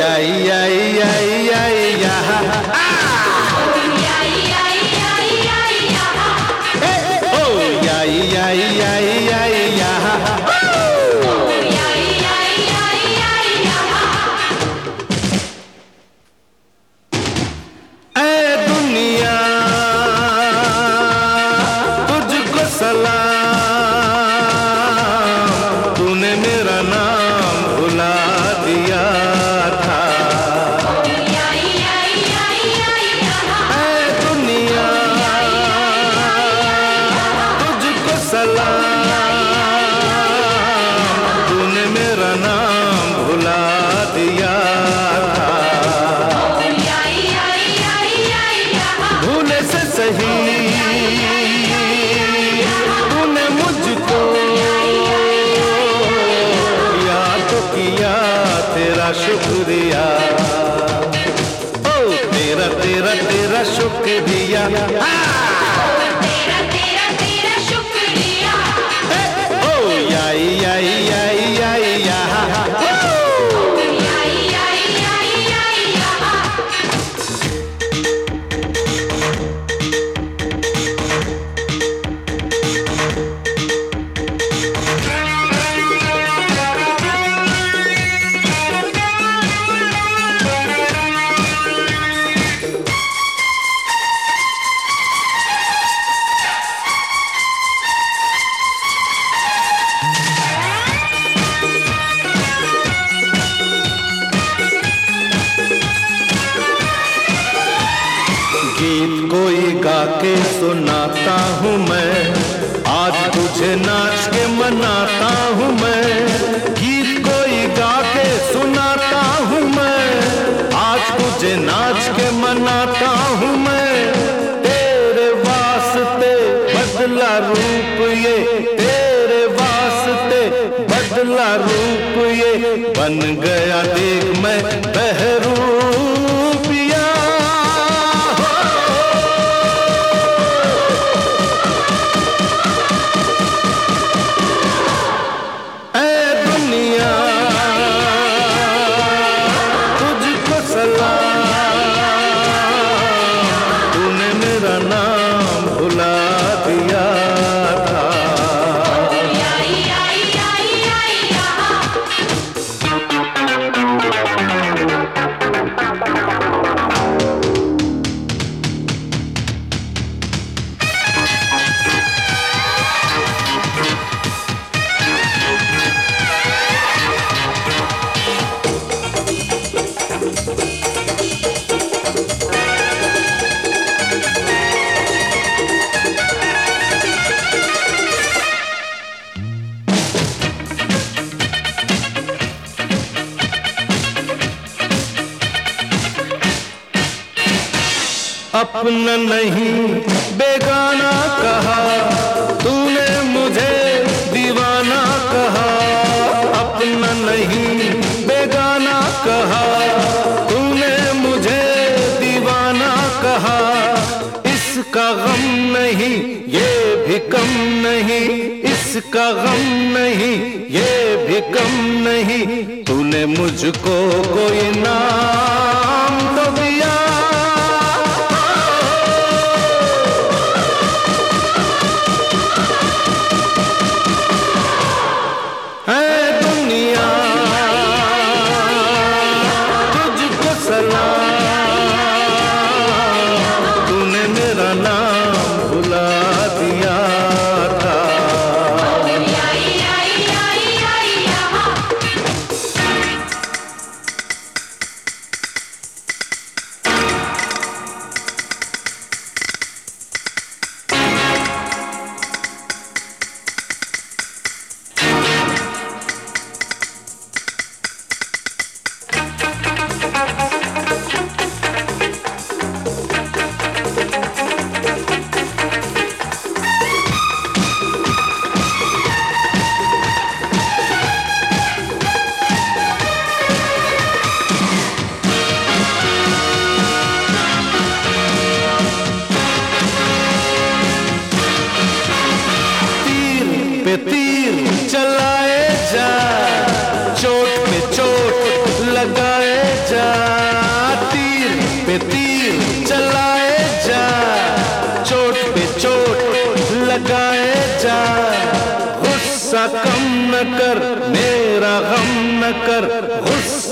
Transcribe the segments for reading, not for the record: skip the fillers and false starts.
आई आई आई आई यहाँ ओ आई आई आई आई यहाँ ऐ दुनिया तुझको सलाम, तूने मेरा नाम भुला दिया था। ऐ दुनिया तुझको सलाम, तूने मेरा नाम भुला दिया था। भूले से सही तूने मुझको याद किया, तेरा शुक्रिया ओ तेरा तेरा तेरा शुक्रिया। ओ आई आई आई आई यहाँ गीत कोई गा के सुनाता हूँ मैं, आज तुझे नाच के मनाता हूँ मैं। गीत कोई गा के सुनाता हूँ मैं, आज तुझे नाच के मनाता हूँ मैं। तेरे वास्ते बदला रूप ये, तेरे वास्ते बदला रूप ये, बन गया देख मैं बहरूपिया। तूने मेरा नाम भुला दिया था। अपना नहीं बेगाना कहा तूने मुझे, दीवाना कहा। अपना नहीं बेगाना कहा तूने मुझे, दीवाना कहा। इसका गम नहीं ये भी कम नहीं, इसका गम नहीं ये भी कम नहीं। तूने मुझको कोई नाम तो दिया, तुझको सलाम, तूने मेरा नाम भुला दिया था।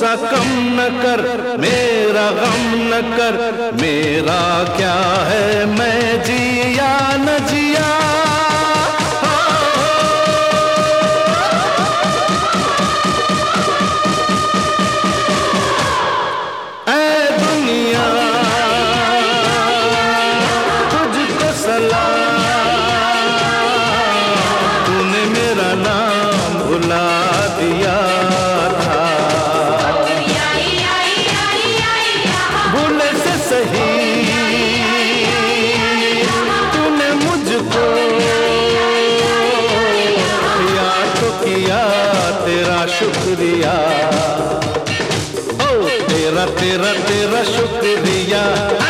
सा कम न कर, मेरा गम न कर, मेरा क्या है मैं जिया न जिया। ऐ दुनिया तुझको सलाम, तूने मेरा नाम भुला दिया था। भूले से सही तूने मुझको याद तो किया, तेरा शुक्रिया, ओ तेरा तेरा तेरा शुक्रिया।